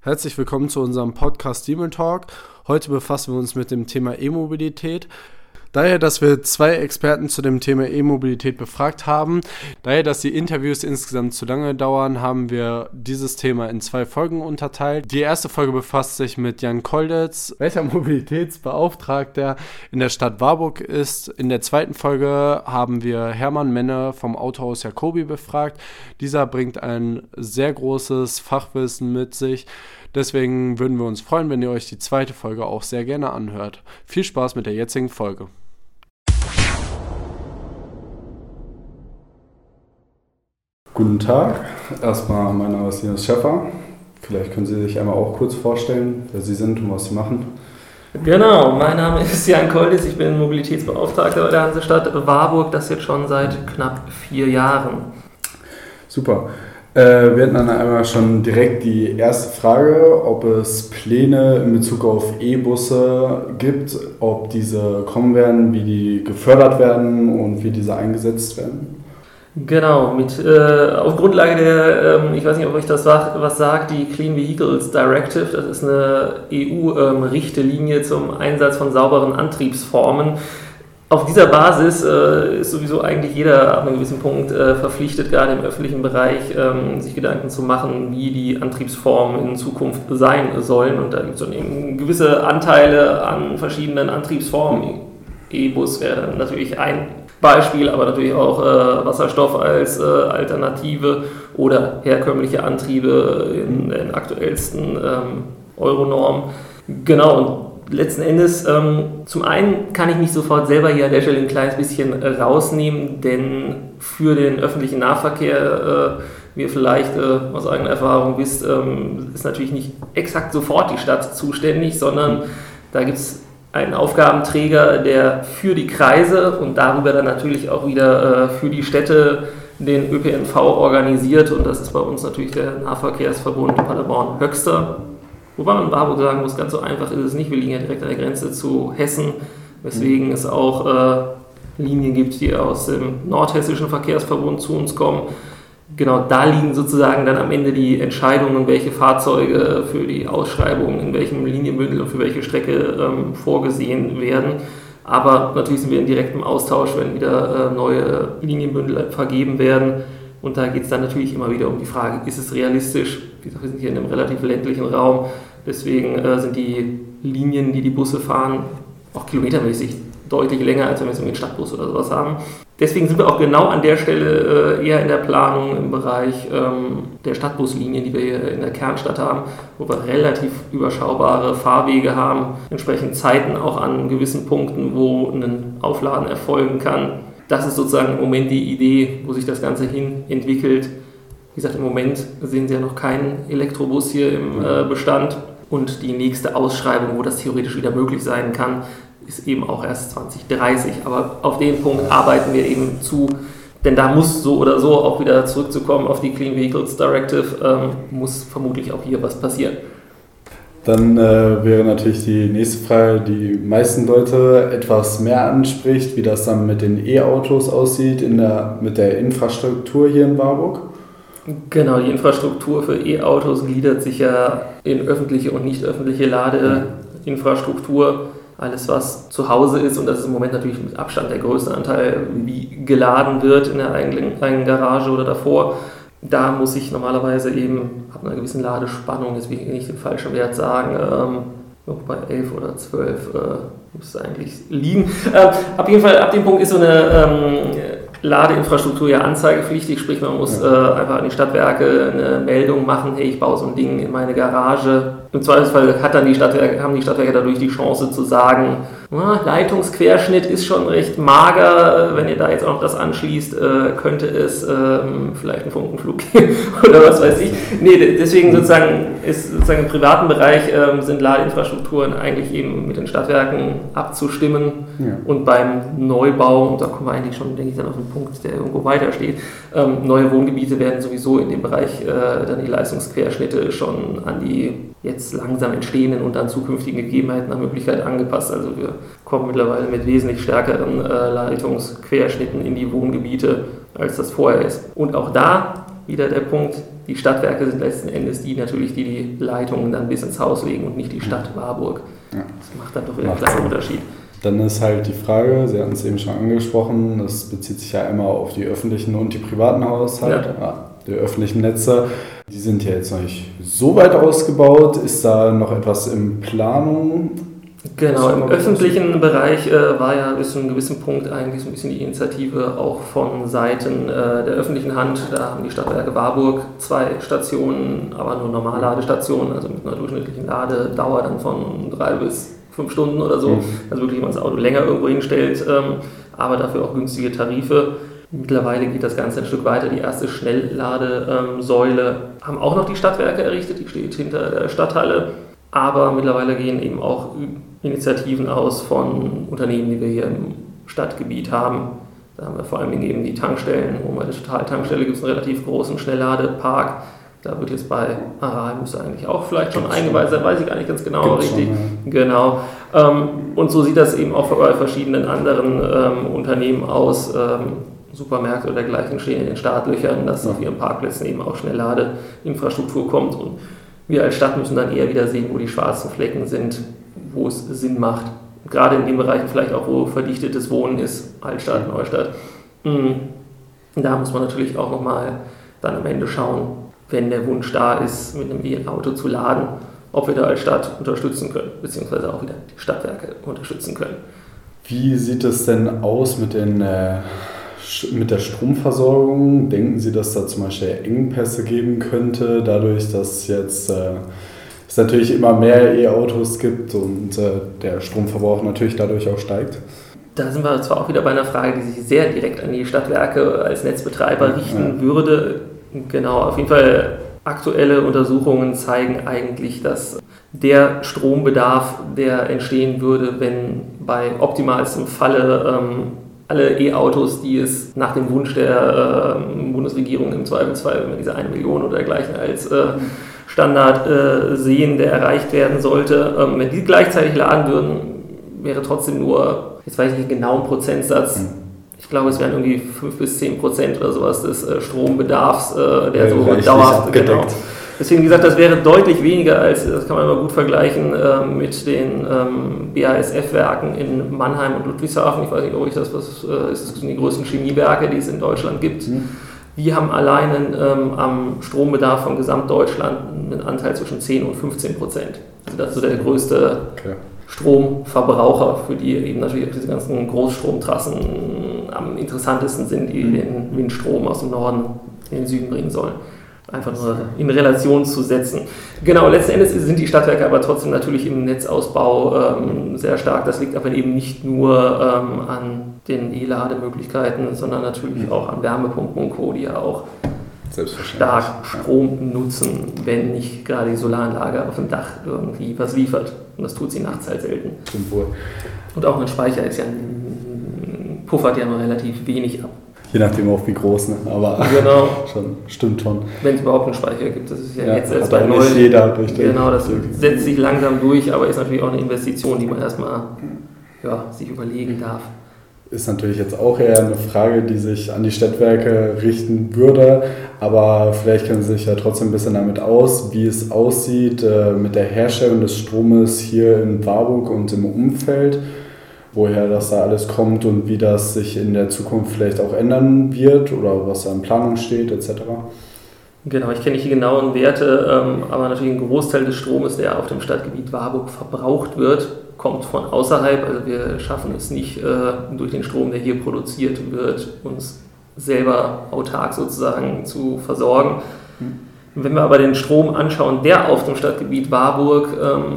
Herzlich willkommen zu unserem Podcast Demon Talk. Heute befassen wir uns mit dem Thema E-Mobilität. Daher, dass wir 2 Experten zu dem Thema E-Mobilität befragt haben, daher, dass die Interviews insgesamt zu lange dauern, haben wir dieses Thema in 2 Folgen unterteilt. Die erste Folge befasst sich mit Jan Kolditz, welcher Mobilitätsbeauftragter in der Stadt Warburg ist. In der zweiten Folge haben wir Hermann Menne vom Autohaus Jacobi befragt. Dieser bringt ein sehr großes Fachwissen mit sich. Deswegen würden wir uns freuen, wenn ihr euch die zweite Folge auch sehr gerne anhört. Viel Spaß mit der jetzigen Folge. Guten Tag. Erstmal, mein Name ist Linus Schäffer. Vielleicht können Sie sich einmal auch kurz vorstellen, wer Sie sind und was Sie machen. Genau, mein Name ist Jan Kolditz, ich bin Mobilitätsbeauftragter bei der Hansestadt Warburg, das jetzt schon seit knapp 4 Jahren. Super. Wir hatten dann einmal schon direkt die erste Frage, ob es Pläne in Bezug auf E-Busse gibt, ob diese kommen werden, wie die gefördert werden und wie diese eingesetzt werden. Genau, auf Grundlage der, ich weiß nicht, ob euch das was sagt, die Clean Vehicles Directive, das ist eine EU-Richtlinie zum Einsatz von sauberen Antriebsformen. Auf dieser Basis ist sowieso eigentlich jeder ab einem gewissen Punkt verpflichtet, gerade im öffentlichen Bereich, sich Gedanken zu machen, wie die Antriebsformen in Zukunft sein sollen. Und da gibt es dann eben gewisse Anteile an verschiedenen Antriebsformen. E-Bus wäre dann natürlich ein Beispiel, aber natürlich auch Wasserstoff als Alternative oder herkömmliche Antriebe in den aktuellsten Euronormen. Genau, und letzten Endes, zum einen kann ich mich sofort selber hier an der Stelle ein kleines bisschen rausnehmen, denn für den öffentlichen Nahverkehr, wie ihr vielleicht aus eigener Erfahrung wisst, ist natürlich nicht exakt sofort die Stadt zuständig, sondern da gibt es einen Aufgabenträger, der für die Kreise und darüber dann natürlich auch wieder für die Städte den ÖPNV organisiert, und das ist bei uns natürlich der Nahverkehrsverbund Paderborn-Höxter. Wobei man in Warburg sagen muss, ganz so einfach ist es nicht. Wir liegen ja direkt an der Grenze zu Hessen, weswegen es auch Linien gibt, die aus dem nordhessischen Verkehrsverbund zu uns kommen. Genau, da liegen sozusagen dann am Ende die Entscheidungen, welche Fahrzeuge für die Ausschreibung in welchem Linienbündel und für welche Strecke vorgesehen werden. Aber natürlich sind wir in direktem Austausch, wenn wieder neue Linienbündel vergeben werden. Und da geht es dann natürlich immer wieder um die Frage, ist es realistisch? Wie gesagt, wir sind hier in einem relativ ländlichen Raum, deswegen sind die Linien, die Busse fahren, auch kilometermäßig deutlich länger, als wenn wir so einen Stadtbus oder sowas haben. Deswegen sind wir auch genau an der Stelle eher in der Planung im Bereich der Stadtbuslinien, die wir hier in der Kernstadt haben, wo wir relativ überschaubare Fahrwege haben, entsprechend Zeiten auch an gewissen Punkten, wo ein Aufladen erfolgen kann. Das ist sozusagen im Moment die Idee, wo sich das Ganze hin entwickelt. Wie gesagt, im Moment sehen Sie ja noch keinen Elektrobus hier im Bestand. Und die nächste Ausschreibung, wo das theoretisch wieder möglich sein kann, ist eben auch erst 2030. Aber auf den Punkt arbeiten wir eben zu. Denn da muss so oder so, auch wieder zurückzukommen auf die Clean Vehicles Directive, muss vermutlich auch hier was passieren. Dann wäre natürlich die nächste Frage, die meisten Leute etwas mehr anspricht, wie das dann mit den E-Autos aussieht, mit der Infrastruktur hier in Warburg. Genau, die Infrastruktur für E-Autos gliedert sich ja in öffentliche und nicht öffentliche Ladeinfrastruktur. Alles, was zu Hause ist, und das ist im Moment natürlich mit Abstand der größte Anteil, wie geladen wird in der eigenen Garage oder davor. Da muss ich normalerweise eben ab einer gewissen Ladespannung, deswegen nicht den falschen Wert sagen, bei 11 oder 12 müsste es eigentlich liegen. Auf jeden Fall, ab dem Punkt ist so eine Ladeinfrastruktur ja anzeigepflichtig, sprich man muss einfach an die Stadtwerke eine Meldung machen, hey, ich baue so ein Ding in meine Garage. Im Zweifelsfall haben die Stadtwerke dadurch die Chance zu sagen, Leitungsquerschnitt ist schon recht mager, wenn ihr da jetzt auch noch das anschließt, könnte es vielleicht einen Funkenflug geben oder was weiß ich. Nee, deswegen sozusagen im privaten Bereich sind Ladeinfrastrukturen eigentlich eben mit den Stadtwerken abzustimmen, und beim Neubau, und da kommen wir eigentlich schon, denke ich, dann auf einen Punkt, der irgendwo weiter steht, neue Wohngebiete werden sowieso in dem Bereich dann die Leistungsquerschnitte schon an die jetzt langsam entstehenden und dann zukünftigen Gegebenheiten nach Möglichkeit angepasst. Also wir kommen mittlerweile mit wesentlich stärkeren Leitungsquerschnitten in die Wohngebiete, als das vorher ist. Und auch da wieder der Punkt, die Stadtwerke sind letzten Endes die natürlich, die Leitungen dann bis ins Haus legen und nicht die Stadt Warburg. Ja. Das macht dann doch wieder einen kleinen Unterschied. Dann ist halt die Frage, Sie hatten es eben schon angesprochen, das bezieht sich ja einmal auf die öffentlichen und die privaten Haushalte, die öffentlichen Netze. Die sind ja jetzt noch nicht so weit ausgebaut. Ist da noch etwas in Planung? Genau, im öffentlichen Bereich war ja bis zu einem gewissen Punkt eigentlich so ein bisschen die Initiative auch von Seiten der öffentlichen Hand. Da haben die Stadtwerke Warburg 2 Stationen, aber nur Normalladestationen, also mit einer durchschnittlichen Ladedauer dann von 3 bis 5 Stunden oder so. Also wirklich, wenn man das Auto länger irgendwo hinstellt, aber dafür auch günstige Tarife. Mittlerweile geht das Ganze ein Stück weiter. Die erste Schnellladesäule haben auch noch die Stadtwerke errichtet, die steht hinter der Stadthalle. Aber mittlerweile gehen eben auch Initiativen aus von Unternehmen, die wir hier im Stadtgebiet haben. Da haben wir vor allem eben die Tankstellen. Bei der Total-Tankstelle gibt es einen relativ großen Schnellladepark. Da wird jetzt bei Aral müsste eigentlich auch vielleicht schon eingeweiht sein, weiß ich gar nicht ganz genau, richtig. Schon, ja. Genau. Und so sieht das eben auch bei verschiedenen anderen Unternehmen aus. Supermärkte oder dergleichen stehen in den Startlöchern, dass auf ihren Parkplätzen eben auch Schnellladeinfrastruktur kommt. Und wir als Stadt müssen dann eher wieder sehen, wo die schwarzen Flecken sind, wo es Sinn macht. Gerade in den Bereichen vielleicht auch, wo verdichtetes Wohnen ist, Altstadt, Neustadt. Da muss man natürlich auch nochmal dann am Ende schauen, wenn der Wunsch da ist, mit einem E-Auto zu laden, ob wir da als Stadt unterstützen können, beziehungsweise auch wieder die Stadtwerke unterstützen können. Wie sieht es denn aus mit der Stromversorgung? Denken Sie, dass da zum Beispiel Engpässe geben könnte, dadurch, dass jetzt es natürlich immer mehr E-Autos gibt und der Stromverbrauch natürlich dadurch auch steigt? Da sind wir zwar auch wieder bei einer Frage, die sich sehr direkt an die Stadtwerke als Netzbetreiber richten würde. Genau, auf jeden Fall aktuelle Untersuchungen zeigen eigentlich, dass der Strombedarf, der entstehen würde, wenn bei optimalstem Falle alle E-Autos, die es nach dem Wunsch der Bundesregierung im Zweifelsfall, wenn wir diese 1 Million oder dergleichen als Standard sehen, der erreicht werden sollte, wenn die gleichzeitig laden würden, wäre trotzdem nur, jetzt weiß ich nicht den genauen Prozentsatz, ich glaube, es wären irgendwie 5-10% oder sowas des Strombedarfs, der so dauerhaft genau. Deswegen, wie gesagt, das wäre deutlich weniger als, das kann man immer gut vergleichen mit den BASF-Werken in Mannheim und Ludwigshafen. Ich weiß nicht, ob ich das, das sind die größten Chemiewerke, die es in Deutschland gibt. Die haben allein am Strombedarf von Gesamtdeutschland einen Anteil zwischen 10 und 15%. Also das ist so der größte Stromverbraucher, für die eben natürlich auch diese ganzen Großstromtrassen am interessantesten sind, die den Windstrom aus dem Norden in den Süden bringen sollen. Einfach nur in Relation zu setzen. Genau, letzten Endes sind die Stadtwerke aber trotzdem natürlich im Netzausbau sehr stark. Das liegt aber eben nicht nur an den E-Lademöglichkeiten, sondern natürlich auch an Wärmepumpen und Co., die ja auch stark Strom nutzen, wenn nicht gerade die Solaranlage auf dem Dach irgendwie was liefert. Und das tut sie nachts halt selten. Und auch ein Speicher ist ja puffert ja nur relativ wenig ab. Je nachdem auch wie groß, ne? Aber genau. Stimmt schon. Wenn es überhaupt einen Speicher gibt, das ist ja jetzt erst bei neu. Nicht jeder durch den genau, das setzt sich langsam durch, aber ist natürlich auch eine Investition, die man erstmal sich überlegen darf. Ist natürlich jetzt auch eher eine Frage, die sich an die Stadtwerke richten würde, aber vielleicht kennen Sie sich ja trotzdem ein bisschen damit aus, wie es aussieht mit der Herstellung des Stromes hier in Warburg und im Umfeld, woher das da alles kommt und wie das sich in der Zukunft vielleicht auch ändern wird oder was da in Planung steht etc. Genau, ich kenne nicht die genauen Werte, aber natürlich ein Großteil des Stromes, der auf dem Stadtgebiet Warburg verbraucht wird, kommt von außerhalb. Also wir schaffen es nicht durch den Strom, der hier produziert wird, uns selber autark sozusagen zu versorgen. Wenn wir aber den Strom anschauen, der auf dem Stadtgebiet Warburg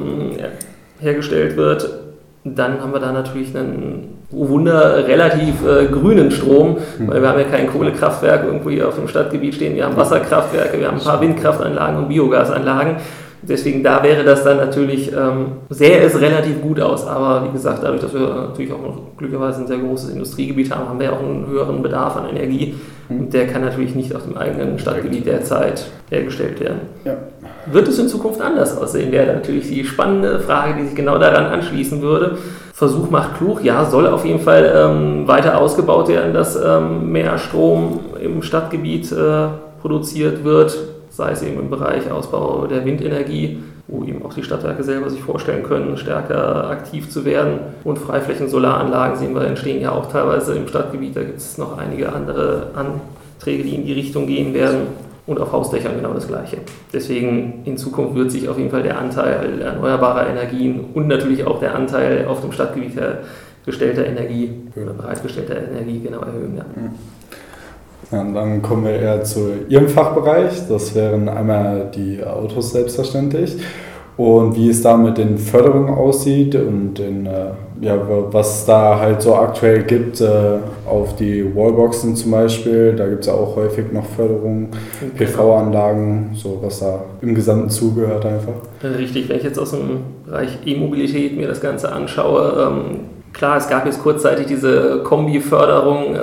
hergestellt wird, dann haben wir da natürlich einen, oh Wunder, relativ grünen Strom, weil wir haben ja kein Kohlekraftwerk irgendwo hier auf dem Stadtgebiet stehen, wir haben Wasserkraftwerke, wir haben ein paar Windkraftanlagen und Biogasanlagen. Deswegen da wäre das dann natürlich, sähe es relativ gut aus, aber wie gesagt, dadurch, dass wir natürlich auch noch glücklicherweise ein sehr großes Industriegebiet haben, haben wir auch einen höheren Bedarf an Energie und der kann natürlich nicht auf dem eigenen Stadtgebiet derzeit hergestellt werden. Ja. Wird es in Zukunft anders aussehen, wäre natürlich die spannende Frage, die sich genau daran anschließen würde. Versuch macht klug, ja, soll auf jeden Fall weiter ausgebaut werden, dass mehr Strom im Stadtgebiet produziert wird, sei es eben im Bereich Ausbau der Windenergie, wo eben auch die Stadtwerke selber sich vorstellen können, stärker aktiv zu werden. Und Freiflächen-Solaranlagen sehen wir, entstehen ja auch teilweise im Stadtgebiet. Da gibt es noch einige andere Anträge, die in die Richtung gehen werden. Und auf Hausdächern genau das Gleiche. Deswegen in Zukunft wird sich auf jeden Fall der Anteil erneuerbarer Energien und natürlich auch der Anteil auf dem Stadtgebiet hergestellter Energie oder bereitgestellter Energie genau erhöhen. Ja. Ja, und dann kommen wir eher zu Ihrem Fachbereich. Das wären einmal die Autos selbstverständlich. Und wie es da mit den Förderungen aussieht und was es da halt so aktuell gibt auf die Wallboxen zum Beispiel. Da gibt es ja auch häufig noch Förderungen, PV-Anlagen, so was da im Gesamten zugehört einfach. Richtig, wenn ich jetzt aus dem Bereich E-Mobilität mir das Ganze anschaue, klar, es gab jetzt kurzzeitig diese Kombi-Förderung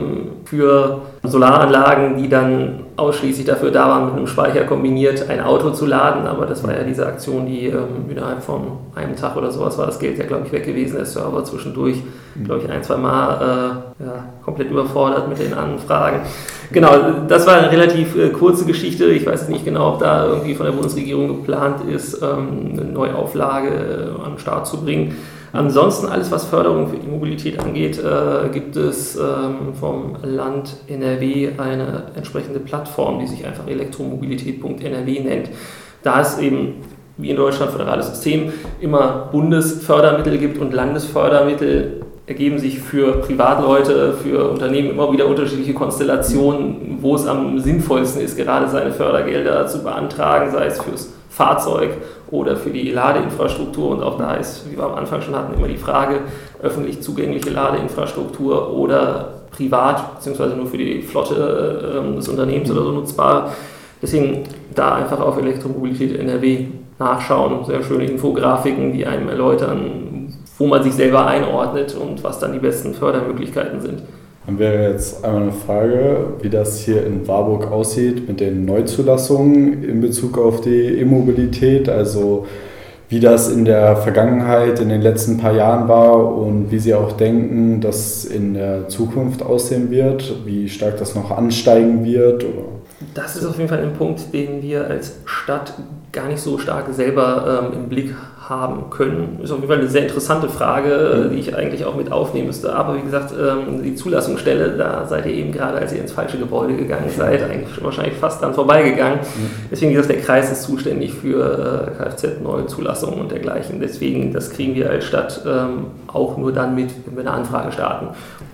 für Solaranlagen, die dann ausschließlich dafür da waren, mit einem Speicher kombiniert ein Auto zu laden, aber das war ja diese Aktion, die innerhalb von einem Tag oder sowas war das Geld ja, glaube ich, weg gewesen, der Server zwischendurch, glaube ich, 1-2 Mal komplett überfordert mit den Anfragen. Genau, das war eine relativ kurze Geschichte, ich weiß nicht genau, ob da irgendwie von der Bundesregierung geplant ist, eine Neuauflage an den Start zu bringen. Ansonsten alles, was Förderung für die Mobilität angeht, gibt es vom Land NRW eine entsprechende Plattform, die sich einfach elektromobilität.nrw nennt. Da es eben, wie in Deutschland, föderales System, immer Bundesfördermittel gibt und Landesfördermittel, ergeben sich für Privatleute, für Unternehmen immer wieder unterschiedliche Konstellationen, wo es am sinnvollsten ist, gerade seine Fördergelder zu beantragen, sei es fürs Fahrzeug oder für die Ladeinfrastruktur. Und auch da ist, wie wir am Anfang schon hatten, immer die Frage, öffentlich zugängliche Ladeinfrastruktur oder privat, beziehungsweise nur für die Flotte des Unternehmens oder so nutzbar. Deswegen da einfach auf Elektromobilität NRW nachschauen. Sehr schöne Infografiken, die einem erläutern, wo man sich selber einordnet und was dann die besten Fördermöglichkeiten sind. Dann wäre jetzt einmal eine Frage, wie das hier in Warburg aussieht mit den Neuzulassungen in Bezug auf die E-Mobilität, also wie das in der Vergangenheit, in den letzten paar Jahren war und wie Sie auch denken, dass in der Zukunft aussehen wird, wie stark das noch ansteigen wird. Oder? Das ist auf jeden Fall ein Punkt, den wir als Stadt gar nicht so stark selber im Blick haben können. Ist auf jeden Fall eine sehr interessante Frage, die ich eigentlich auch mit aufnehmen müsste. Aber wie gesagt, die Zulassungsstelle, da seid ihr eben gerade, als ihr ins falsche Gebäude gegangen seid, eigentlich wahrscheinlich fast dann vorbeigegangen. Deswegen, wie gesagt, der Kreis ist zuständig für Kfz-neue Zulassungen und dergleichen. Deswegen, das kriegen wir als Stadt auch nur dann mit, wenn wir eine Anfrage starten.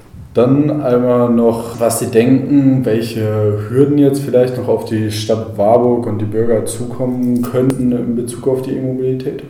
Dann einmal noch, was Sie denken, welche Hürden jetzt vielleicht noch auf die Stadt Warburg und die Bürger zukommen könnten in Bezug auf die E-Mobilität?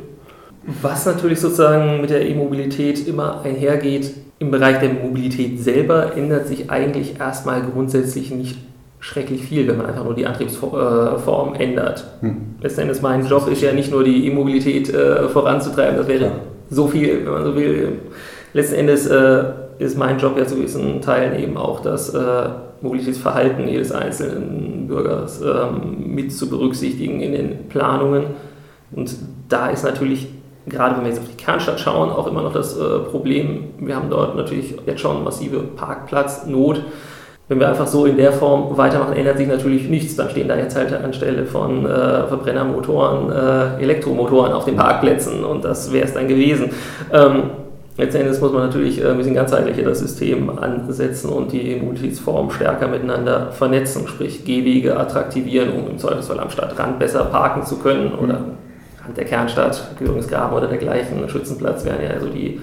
Was natürlich sozusagen mit der E-Mobilität immer einhergeht, im Bereich der Mobilität selber ändert sich eigentlich erstmal grundsätzlich nicht schrecklich viel, wenn man einfach nur die Antriebsform ändert. Letzten Endes, mein Job ist ja nicht nur die E-Mobilität voranzutreiben, das wäre so viel, wenn man so will. Letzten Endes ist mein Job ja zu gewissen Teilen eben auch das Mobilitätsverhalten jedes einzelnen Bürgers mit zu berücksichtigen in den Planungen. Und da ist natürlich, gerade wenn wir jetzt auf die Kernstadt schauen, auch immer noch das Problem, wir haben dort natürlich jetzt schon massive Parkplatznot. Wenn wir einfach so in der Form weitermachen, ändert sich natürlich nichts. Dann stehen da jetzt halt anstelle von Verbrennermotoren Elektromotoren auf den Parkplätzen und das wäre es dann gewesen. Letztendlich muss man natürlich ein bisschen ganzheitlicher das System ansetzen und die Mobilitätsformen stärker miteinander vernetzen, sprich Gehwege attraktivieren, um im Zweifelsfall am Stadtrand besser parken zu können oder an der Kernstadt, Göringsgraben oder dergleichen. Ein Schützenplatz wären ja also die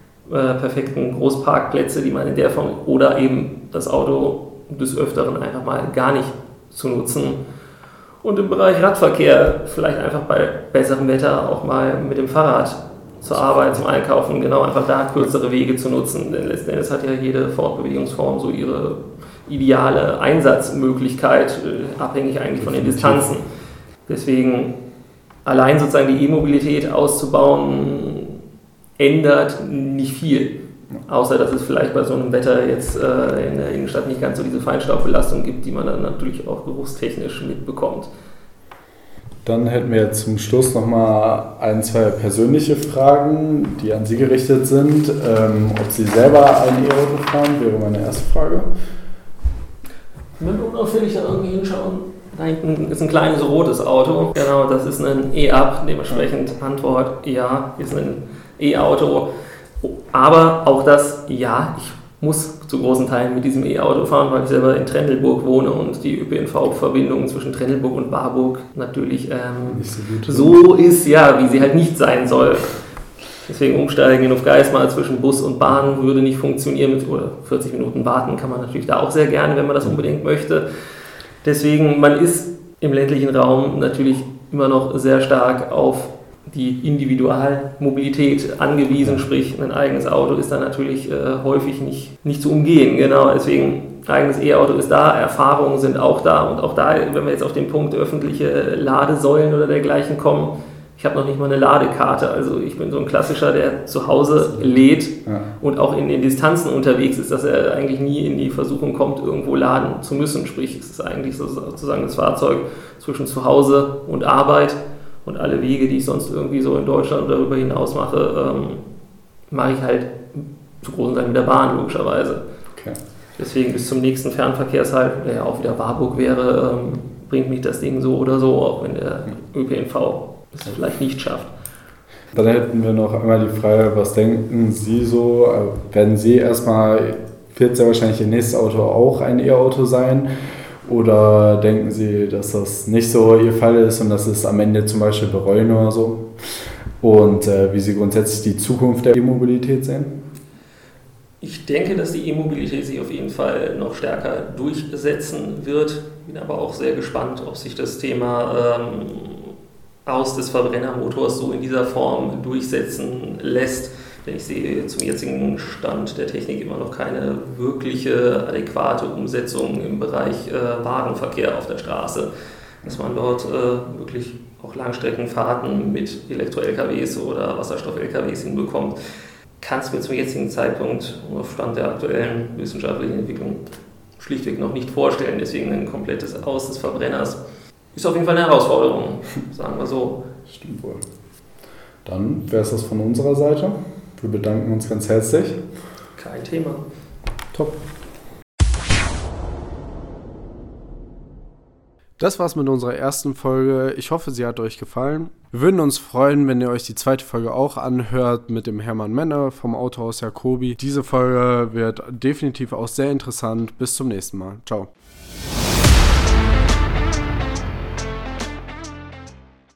perfekten Großparkplätze, die man in der Form oder eben das Auto des Öfteren einfach mal gar nicht zu nutzen. Und im Bereich Radverkehr vielleicht einfach bei besserem Wetter auch mal mit dem Fahrrad zur Arbeit, zum Einkaufen, genau, einfach da kürzere Wege zu nutzen. Denn letzten Endes hat ja jede Fortbewegungsform so ihre ideale Einsatzmöglichkeit, abhängig eigentlich von den Distanzen. Deswegen allein sozusagen die E-Mobilität auszubauen, ändert nicht viel. Außer, dass es vielleicht bei so einem Wetter jetzt in der Innenstadt nicht ganz so diese Feinstaubbelastung gibt, die man dann natürlich auch geruchstechnisch mitbekommt. Dann hätten wir jetzt zum Schluss nochmal 1, 2 persönliche Fragen, die an Sie gerichtet sind. Ob Sie selber ein E-Auto fahren, wäre meine erste Frage. Wenn wir unauffällig da irgendwie hinschauen, Da hinten ist ein kleines rotes Auto. Genau, das ist ein E-Up. Dementsprechend Antwort, ja, ist ein E-Auto. Aber auch das, ja, ich muss zu großen Teilen mit diesem E-Auto fahren, weil ich selber in Trendelburg wohne und die ÖPNV-Verbindung zwischen Trendelburg und Warburg natürlich nicht so ist, ja, wie sie halt nicht sein soll. Deswegen umsteigen in Hofgeismar zwischen Bus und Bahn würde nicht funktionieren. Oder 40 Minuten warten kann man natürlich da auch sehr gerne, wenn man das unbedingt möchte. Deswegen, man ist im ländlichen Raum natürlich immer noch sehr stark auf die Individualmobilität angewiesen, sprich ein eigenes Auto ist da natürlich häufig nicht zu umgehen. Genau, deswegen eigenes E-Auto ist da, Erfahrungen sind auch da und auch da, wenn wir jetzt auf den Punkt öffentliche Ladesäulen oder dergleichen kommen, ich habe noch nicht mal eine Ladekarte, also ich bin so ein Klassischer, der zu Hause lädt und auch in den Distanzen unterwegs ist, dass er eigentlich nie in die Versuchung kommt, irgendwo laden zu müssen. Sprich, es ist eigentlich sozusagen das Fahrzeug zwischen zu Hause und Arbeit und alle Wege, die ich sonst irgendwie so in Deutschland oder darüber hinaus mache, mache ich halt zu großen Teilen mit der Bahn, logischerweise. Okay. Deswegen bis zum nächsten Fernverkehrshalt, der ja auch wieder Warburg wäre, bringt mich das Ding so oder so, auch wenn der ÖPNV es vielleicht nicht schafft. Dann hätten wir noch einmal die Frage, was denken Sie so, werden Sie erstmal, wird ja wahrscheinlich Ihr nächstes Auto auch ein E-Auto sein, oder denken Sie, dass das nicht so Ihr Fall ist und dass Sie es am Ende zum Beispiel bereuen oder so? Und wie Sie grundsätzlich die Zukunft der E-Mobilität sehen? Ich denke, dass die E-Mobilität sich auf jeden Fall noch stärker durchsetzen wird. Bin aber auch sehr gespannt, ob sich das Thema aus des Verbrennermotors so in dieser Form durchsetzen lässt. Denn ich sehe zum jetzigen Stand der Technik immer noch keine wirkliche adäquate Umsetzung im Bereich Warenverkehr auf der Straße, dass man dort wirklich auch Langstreckenfahrten mit Elektro-LKWs oder Wasserstoff-LKWs hinbekommt. Kann es mir zum jetzigen Zeitpunkt auf Stand der aktuellen wissenschaftlichen Entwicklung schlichtweg noch nicht vorstellen. Deswegen ein komplettes Aus des Verbrenners ist auf jeden Fall eine Herausforderung, sagen wir so. Stimmt wohl. Dann wäre es das von unserer Seite. Wir bedanken uns ganz herzlich. Kein Thema. Top. Das war's mit unserer ersten Folge. Ich hoffe, sie hat euch gefallen. Wir würden uns freuen, wenn ihr euch die zweite Folge auch anhört mit dem Hermann Menne vom Autohaus Jacobi. Diese Folge wird definitiv auch sehr interessant. Bis zum nächsten Mal. Ciao.